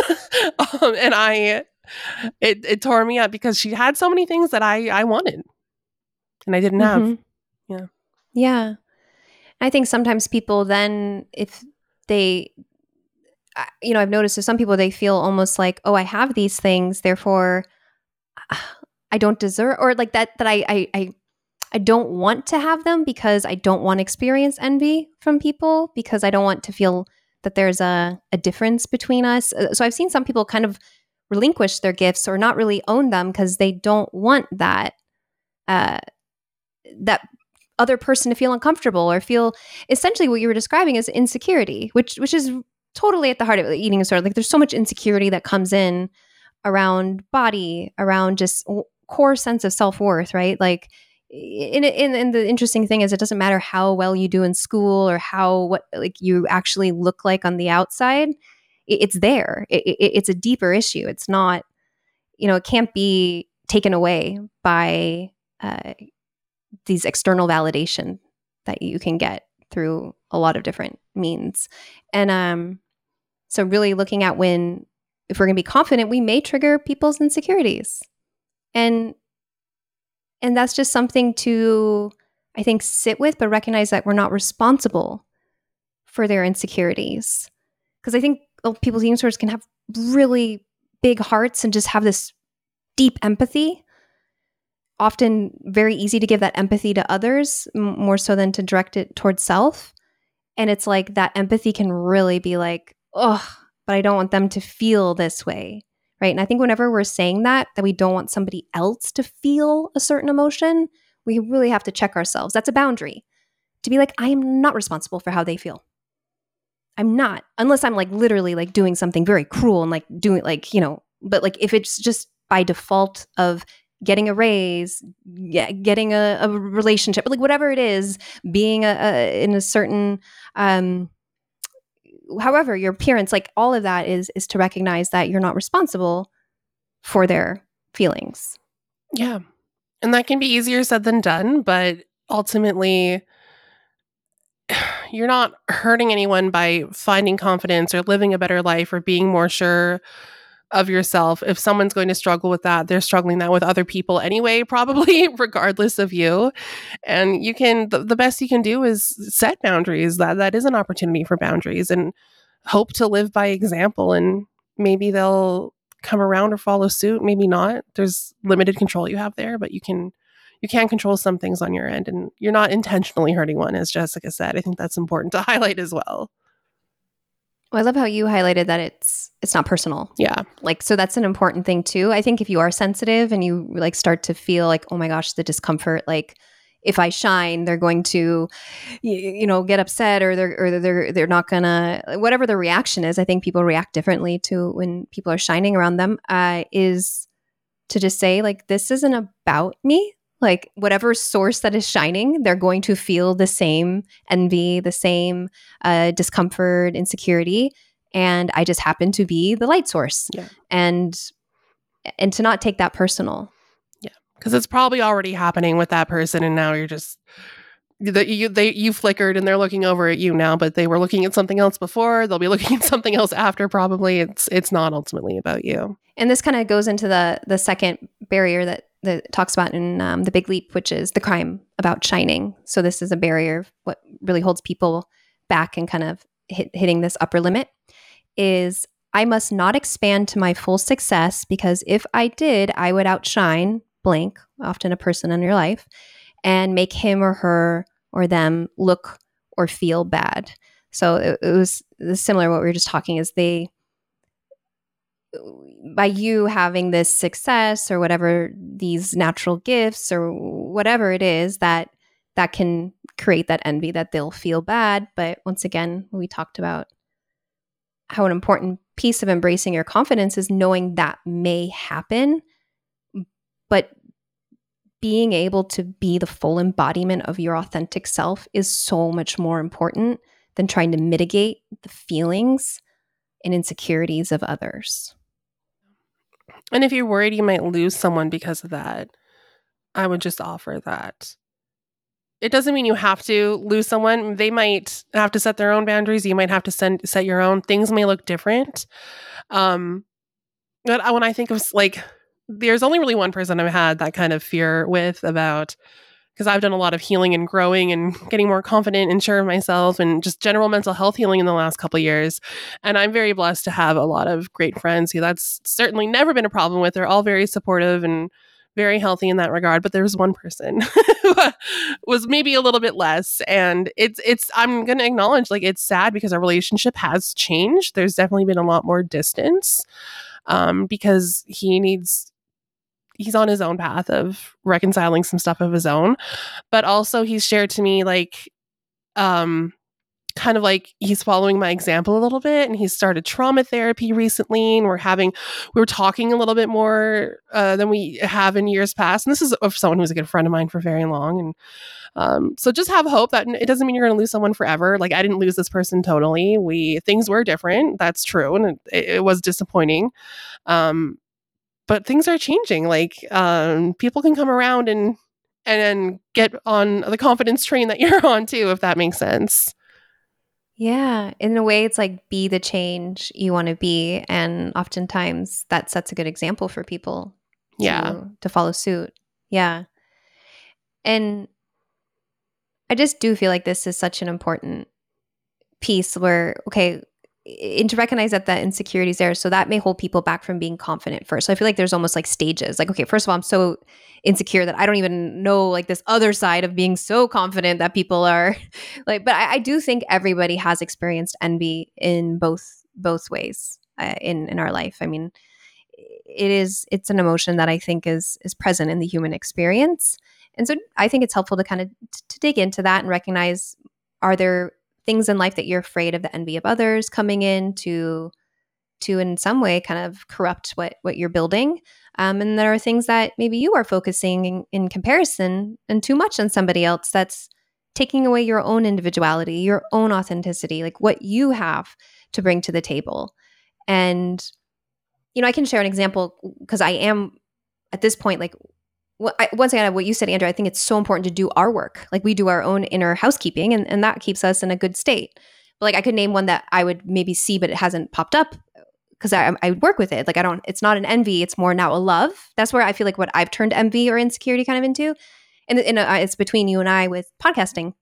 um, and I, it, it tore me up because she had so many things that I, I wanted and I didn't have. mhm. Yeah. Yeah. I think sometimes people then, if they, I- you know, I've noticed with some people, they feel almost like, oh, I have these things, therefore I don't deserve, or like that, that I, I, I, I don't want to have them because I don't want to experience envy from people, because I don't want to feel that there's a, a difference between us. Uh, So I've seen some people kind of relinquish their gifts or not really own them because they don't want that uh, that other person to feel uncomfortable or feel essentially what you were describing as insecurity, which which is totally at the heart of the eating disorder. Like there's so much insecurity that comes in around body, around just w- core sense of self-worth, right? Like in, in in the interesting thing is it doesn't matter how well you do in school or how what like you actually look like on the outside. It, it's there. It, it, it's a deeper issue. It's not, you know, it can't be taken away by uh, these external validation that you can get through a lot of different means. And um, so really looking at when, if we're going to be confident, we may trigger people's insecurities. And and that's just something to, I think, sit with, but recognize that we're not responsible for their insecurities. Because I think uh, people with eating disorders can have really big hearts and just have this deep empathy. Often very easy to give that empathy to others, m- more so than to direct it towards self. And it's like that empathy can really be like, oh, but I don't want them to feel this way, right? And I think whenever we're saying that, that we don't want somebody else to feel a certain emotion, we really have to check ourselves. That's a boundary. To be like, I am not responsible for how they feel. I'm not, unless I'm like literally like doing something very cruel and like doing like, you know, but like if it's just by default of getting a raise, yeah, getting a, a relationship, like whatever it is, being a, a in a certain, um, however, your appearance, like all of that is is to recognize that you're not responsible for their feelings. Yeah. And that can be easier said than done, but ultimately, you're not hurting anyone by finding confidence or living a better life or being more sure of yourself. If someone's going to struggle with that, they're struggling that with other people anyway, probably regardless of you. And you can, the, the best you can do is set boundaries. That that is an opportunity for boundaries, and hope to live by example. And maybe they'll come around or follow suit. Maybe not. There's limited control you have there, but you can you can control some things on your end, and you're not intentionally hurting one, as Jessica said. I think that's important to highlight as well. Well, I love how you highlighted that it's it's not personal. Yeah. Like, so that's an important thing too. I think if you are sensitive and you like start to feel like, oh my gosh, the discomfort, like if I shine, they're going to, you, you know, get upset or they're or they're they're not gonna, whatever the reaction is. I think people react differently to when people are shining around them. Uh, is to just say like, this isn't about me. Like whatever source that is shining, they're going to feel the same envy, the same uh, discomfort, insecurity, and I just happen to be the light source. Yeah. And and to not take that personal. Yeah. Because it's probably already happening with that person, and now you're just that you they you flickered and they're looking over at you now, but they were looking at something else before. They'll be looking at something else after. Probably it's it's not ultimately about you. And this kind of goes into the the second barrier that that it talks about in um, the Big Leap, which is the crime about shining. So this is a barrier of what really holds people back and kind of hit, hitting this upper limit is I must not expand to my full success because if I did, I would outshine blank, often a person in your life, and make him or her or them look or feel bad. So it, it was similar to what we were just talking is they, by you having this success or whatever, these natural gifts or whatever it is that that can create that envy that they'll feel bad. But once again, we talked about how an important piece of embracing your confidence is knowing that may happen, but being able to be the full embodiment of your authentic self is so much more important than trying to mitigate the feelings and insecurities of others. And if you're worried you might lose someone because of that, I would just offer that. It doesn't mean you have to lose someone. They might have to set their own boundaries. You might have to send, set your own. Things may look different. Um, but I, when I think of like, there's only really one person I've had that kind of fear with about, because I've done a lot of healing and growing and getting more confident and sure of myself and just general mental health healing in the last couple of years. And I'm very blessed to have a lot of great friends who that's certainly never been a problem with. They're all very supportive and very healthy in that regard. But there was one person who was maybe a little bit less. And it's, it's, I'm going to acknowledge, like, it's sad because our relationship has changed. There's definitely been a lot more distance um, because he needs, he's on his own path of reconciling some stuff of his own. But also he's shared to me, like, um, kind of like he's following my example a little bit, and he's started trauma therapy recently, and we're having we were talking a little bit more uh, than we have in years past. And this is of someone who's a good friend of mine for very long. And um, so just have hope that it doesn't mean you're going to lose someone forever. Like, I didn't lose this person totally. We things were different. That's true, and it, it was disappointing. Um, but things are changing. Like, um, people can come around and and get on the confidence train that you're on too, if that makes sense. Yeah. In a way, it's like be the change you want to be. And oftentimes that sets a good example for people to, Yeah. to follow suit. Yeah. And I just do feel like this is such an important piece where, okay, and to recognize that that insecurity is there. So that may hold people back from being confident first. So I feel like there's almost like stages. Like, okay, first of all, I'm so insecure that I don't even know like this other side of being so confident that people are like, but I, I do think everybody has experienced envy in both, both ways uh, in, in our life. I mean, it is, it's an emotion that I think is, is present in the human experience. And so I think it's helpful to kind of t- to dig into that and recognize, are there things in life that you're afraid of the envy of others coming in to, to in some way kind of corrupt what, what you're building. Um, and there are things that maybe you are focusing in, in comparison and too much on somebody else that's taking away your own individuality, your own authenticity, like what you have to bring to the table. And, you know, I can share an example because I am at this point, like, well, I, once again, what you said, Andrew, I think it's so important to do our work. Like, we do our own inner housekeeping, and, and that keeps us in a good state. But like, I could name one that I would maybe see, but it hasn't popped up because I, I work with it. Like, I don't, it's not an envy. It's more now a love. That's where I feel like what I've turned envy or insecurity kind of into. And, and uh, it's between you and I with podcasting.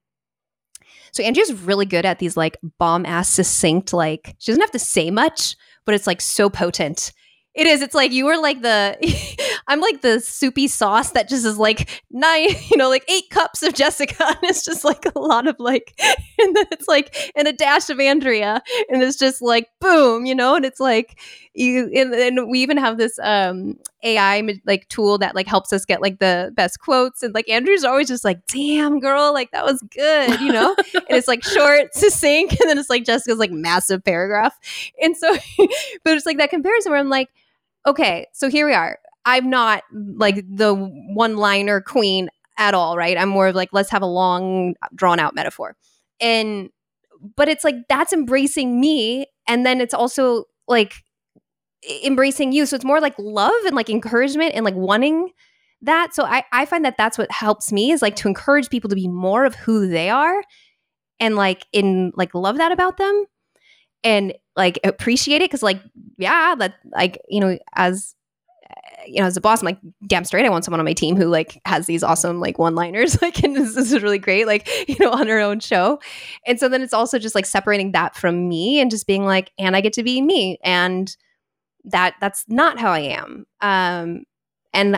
So Andrea's really good at these like bomb ass succinct, like she doesn't have to say much, but it's like so potent. It is. It's like you were like the, I'm like the soupy sauce that just is like nine, you know, like eight cups of Jessica. And it's just like a lot of like, and then it's like, and a dash of Andrea. And it's just like, boom, you know, and it's like, you, and, and we even have this um, A I like tool that like helps us get like the best quotes. And like Andrew's always just like, damn girl, like that was good, you know? And it's like short, succinct. And then it's like Jessica's like massive paragraph. And so, but it's like that comparison where I'm like, okay, so here we are. I'm not like the one-liner queen at all, right? I'm more of like, let's have a long, drawn-out metaphor. And, but it's like, that's embracing me. And then it's also like embracing you. So it's more like love and like encouragement and like wanting that. So I, I find that that's what helps me is like to encourage people to be more of who they are and like in like love that about them. And like appreciate it because like yeah that like you know as you know as a boss I'm like damn straight I want someone on my team who like has these awesome like one-liners like and this, this is really great like you know on her own show. And so then it's also just like separating that from me and just being like and I get to be me and that that's not how I am um and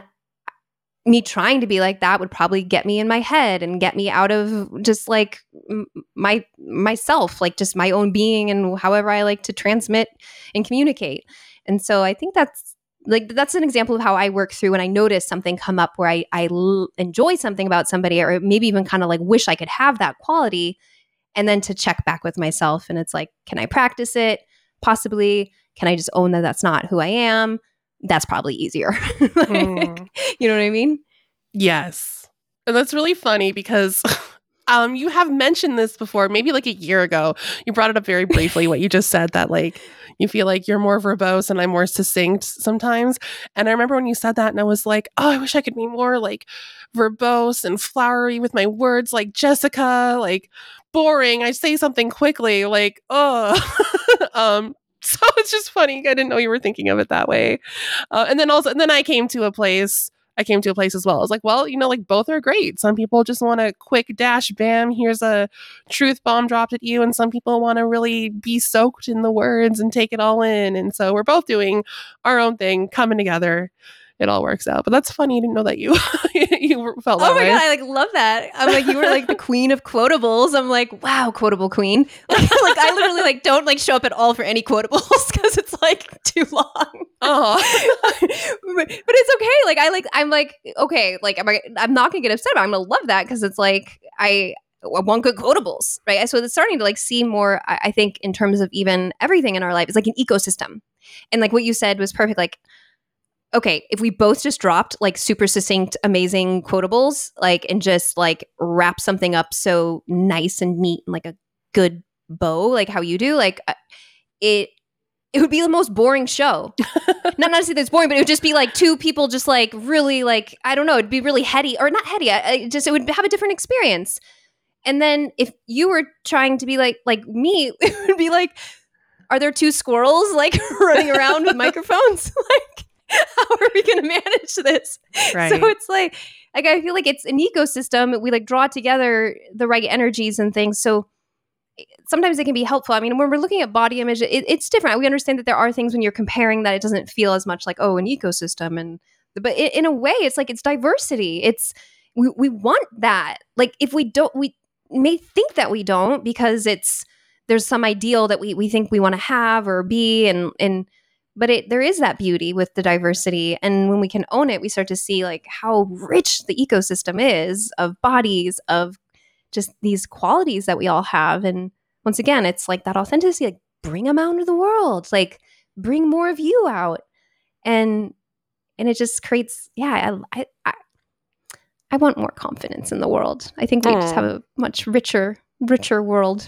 me trying to be like that would probably get me in my head and get me out of just like m- my myself, like just my own being and however I like to transmit and communicate. And so I think that's like, that's an example of how I work through when I notice something come up where I, I l- enjoy something about somebody or maybe even kind of like wish I could have that quality and then to check back with myself. And it's like, can I practice it? Possibly. Can I just own that that's not who I am? That's probably easier. like, mm. You know what I mean? Yes. And that's really funny because um, you have mentioned this before, maybe like a year ago. You brought it up very briefly, what you just said, that like you feel like you're more verbose and I'm more succinct sometimes. And I remember when you said that and I was like, oh, I wish I could be more like verbose and flowery with my words like Jessica, like boring. I say something quickly, like, oh. um, So it's just funny. I didn't know you were thinking of it that way. Uh, and then also, and then I came to a place, I came to a place as well. I was like, well, you know, like both are great. Some people just want a quick dash, bam, here's a truth bomb dropped at you. And some people want to really be soaked in the words and take it all in. And so we're both doing our own thing, coming together. it all works out. But that's funny. I didn't know that you you felt that Oh my way. God, I like love that. I'm like, you were like the queen of quotables. I'm like, wow, quotable queen. Like, like I literally like don't like show up at all for any quotables because it's like too long. Oh, but, but it's okay. Like I like I'm like, okay, like I'm, I'm not gonna get upset about it. I'm gonna love that because it's like I I want good quotables, right? So it's starting to like see more, I, I think, in terms of even everything in our life. It's like an ecosystem. And like what you said was perfect. Like, okay, if we both just dropped like super succinct, amazing quotables, like, and just like wrap something up so nice and neat and like a good bow, like how you do, like uh, it, it would be the most boring show. not, not to say that it's boring, but it would just be like two people just like really like, I don't know, it'd be really heady or not heady. I, I just, it would have a different experience. And then if you were trying to be like, like me, it would be like, are there two squirrels like running around with microphones? Like, how are we going to manage this? right. So it's like, like I feel like it's an ecosystem. We like draw together the right energies and things. So sometimes it can be helpful. I mean, when we're looking at body image, it, it's different. We understand that there are things when you're comparing that it doesn't feel as much like, oh, an ecosystem. And but it, in a way, it's like it's diversity. It's we we want that. Like if we don't, we may think that we don't because it's there's some ideal that we we think we want to have or be, and and but it there is that beauty with the diversity, and when we can own it, we start to see like how rich the ecosystem is of bodies, of just these qualities that we all have. And once again, it's like that authenticity, like bring them out into the world, like bring more of you out, and and it just creates, yeah, I I, I, I want more confidence in the world. I think we Mm. just have a much richer, richer world.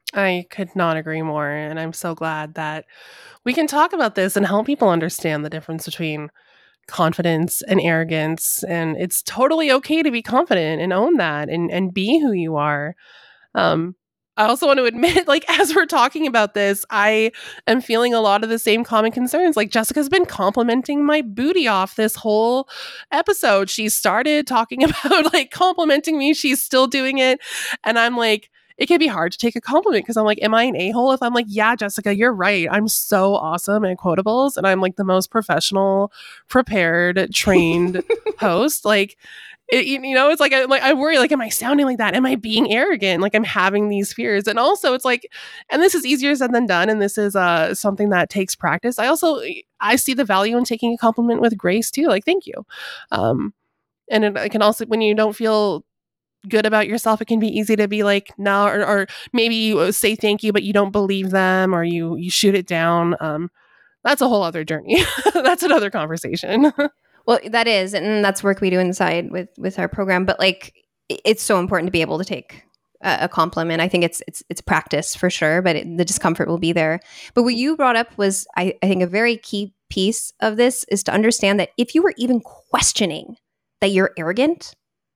I could not agree more. And I'm so glad that we can talk about this and help people understand the difference between confidence and arrogance. And it's totally okay to be confident and own that and, and be who you are. Um, I also want to admit, like, as we're talking about this, I am feeling a lot of the same common concerns. Like, Jessica's been complimenting my booty off this whole episode. She started talking about, like, complimenting me. She's still doing it. And I'm like, it can be hard to take a compliment because I'm like, am I an a-hole? If I'm like, yeah, Jessica, you're right. I'm so awesome at quotables. And I'm like the most professional, prepared, trained host. Like, It, you you know, it's like I, like I worry, like, am I sounding like that? Am I being arrogant? Like, I'm having these fears. And also, it's like, and this is easier said than done. And this is uh, something that takes practice. I also, I see the value in taking a compliment with grace too. Like, thank you. Um, and it, it can also, when you don't feel good about yourself, it can be easy to be like, no, or, or maybe you say thank you, but you don't believe them, or you you shoot it down. Um, that's a whole other journey. That's another conversation. Well, that is, and that's work we do inside with with our program. But like, it's so important to be able to take a, a compliment. I think it's it's it's practice for sure, but it, the discomfort will be there. But what you brought up was, I, I think, a very key piece of this is to understand that if you were even questioning that you're arrogant,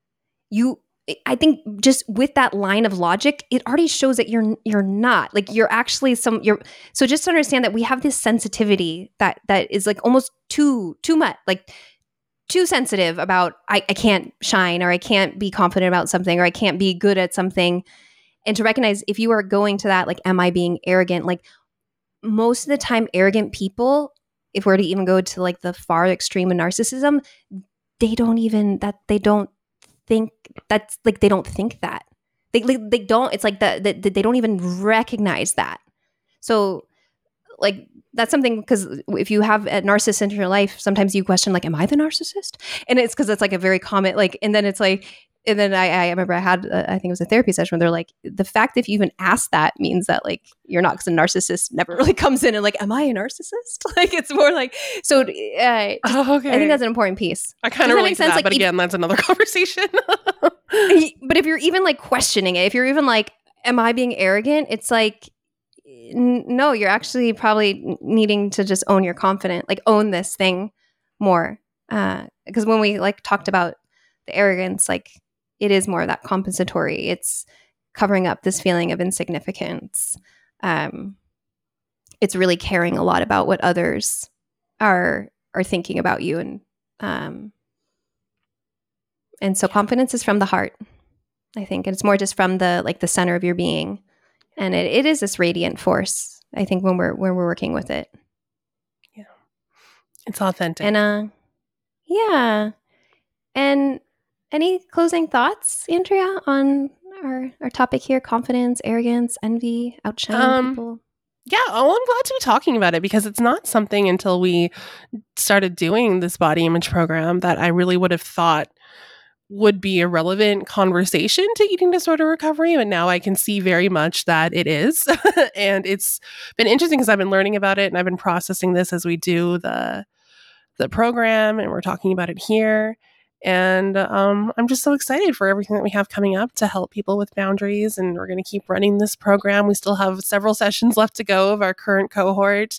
you. I think just with that line of logic, it already shows that you're you're not. Like, you're actually some you're so just to understand that we have this sensitivity that that is like almost too too much, like too sensitive about I, I can't shine, or I can't be confident about something, or I can't be good at something. And to recognize if you are going to that, like, am I being arrogant? Like, most of the time, arrogant people, if we're to even go to like the far extreme of narcissism, they don't even that they don't think that's like they don't think that they they don't it's like that the, the, they don't even recognize that. So like that's something, because if you have a narcissist in your life, sometimes you question like, am I the narcissist? And it's because it's like a very common, like, and then it's like, and then I, I remember I had uh, I think it was a therapy session where they're like, the fact that if you even ask that means that like you're not, because a narcissist never really comes in and like, am I a narcissist? Like, it's more like, so uh, just, Oh, okay. I think that's an important piece. I kind Does of that relate make to sense? that, Like, but if- again, that's another conversation. But if you're even like questioning it, if you're even like, am I being arrogant? It's like, n- no, you're actually probably needing to just own your confidence, like own this thing more. Uh, because when we like talked about the arrogance, like it is more of that compensatory. It's covering up this feeling of insignificance. Um, it's really caring a lot about what others are are thinking about you, and um, and so confidence is from the heart, I think. And it's more just from the like the center of your being. And it, it is this radiant force, I think, when we're when we're working with it. It's authentic. And uh Yeah. And any closing thoughts, Andrea, on our, our topic here? Confidence, arrogance, envy, outshining Um, people? Yeah, oh, I'm glad to be talking about it because it's not something until we started doing this body image program that I really would have thought would be a relevant conversation to eating disorder recovery. But now I can see very much that it is. And it's been interesting because I've been learning about it and I've been processing this as we do the the program and we're talking about it here. And um, I'm just so excited for everything that we have coming up to help people with boundaries. And we're going to keep running this program. We still have several sessions left to go of our current cohort.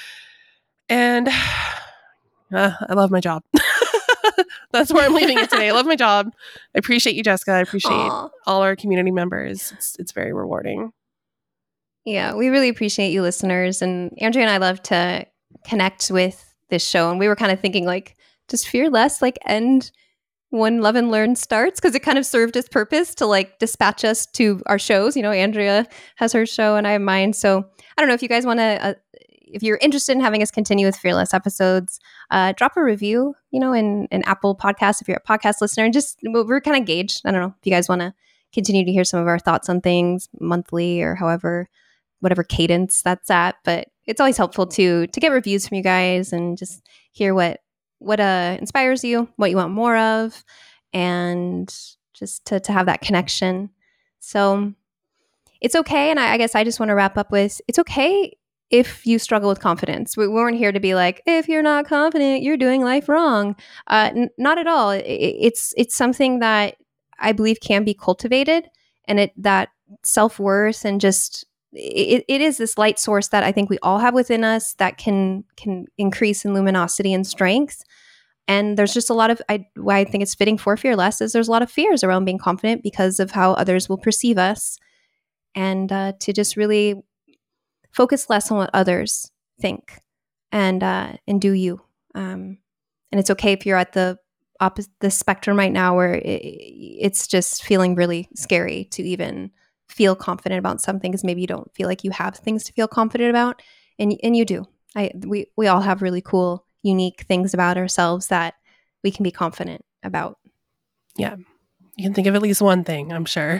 And uh, I love my job. That's where I'm leaving it today. I love my job. I appreciate you, Jessica. I appreciate Aw. all our community members. It's, it's very rewarding. Yeah, we really appreciate you listeners. And Andrea and I love to connect with this show. And we were kind of thinking like, does Fear Less like end when Love and Learn starts? Because it kind of served its purpose to like dispatch us to our shows. You know, Andrea has her show and I have mine. So I don't know if you guys want to, uh, if you're interested in having us continue with Fearless episodes, uh, drop a review, you know, in, in Apple Podcasts if you're a podcast listener. And just, we're kind of gauged. I don't know if you guys want to continue to hear some of our thoughts on things monthly or however, whatever cadence that's at. But it's always helpful to to get reviews from you guys and just hear what what uh, inspires you, what you want more of, and just to, to have that connection. So it's okay. And I, I guess I just want to wrap up with, it's okay if you struggle with confidence. We, we weren't here to be like, if you're not confident, you're doing life wrong. Uh, n- not at all. It, it's it's something that I believe can be cultivated, and it that self-worth and just it, it is this light source that I think we all have within us that can can increase in luminosity and strength. And there's just a lot of, I, why I think it's fitting for Fearless is there's a lot of fears around being confident because of how others will perceive us. And uh, to just really focus less on what others think and uh, and do you. Um, and it's okay if you're at the opposite the spectrum right now where it, it's just feeling really scary to even feel confident about something because maybe you don't feel like you have things to feel confident about, and and you do. I we we all have really cool, unique things about ourselves that we can be confident about. Yeah, you can think of at least one thing, I'm sure.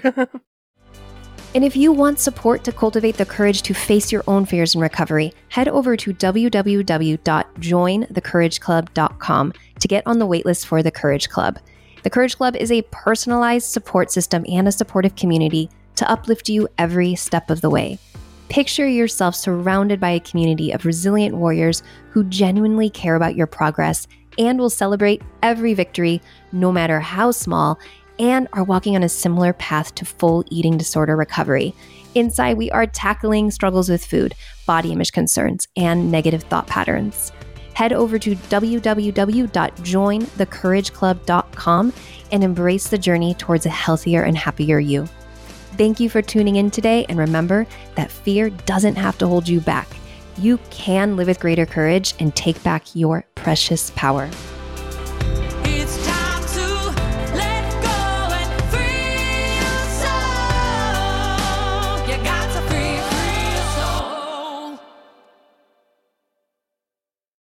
And if you want support to cultivate the courage to face your own fears in recovery, head over to w w w dot join the courage club dot com to get on the waitlist for the Courage Club. The Courage Club is a personalized support system and a supportive community to uplift you every step of the way. Picture yourself surrounded by a community of resilient warriors who genuinely care about your progress and will celebrate every victory, no matter how small, and are walking on a similar path to full eating disorder recovery. Inside, we are tackling struggles with food, body image concerns, and negative thought patterns. Head over to w w w dot join the courage club dot com and embrace the journey towards a healthier and happier you. Thank you for tuning in today, and remember that fear doesn't have to hold you back. You can live with greater courage and take back your precious power.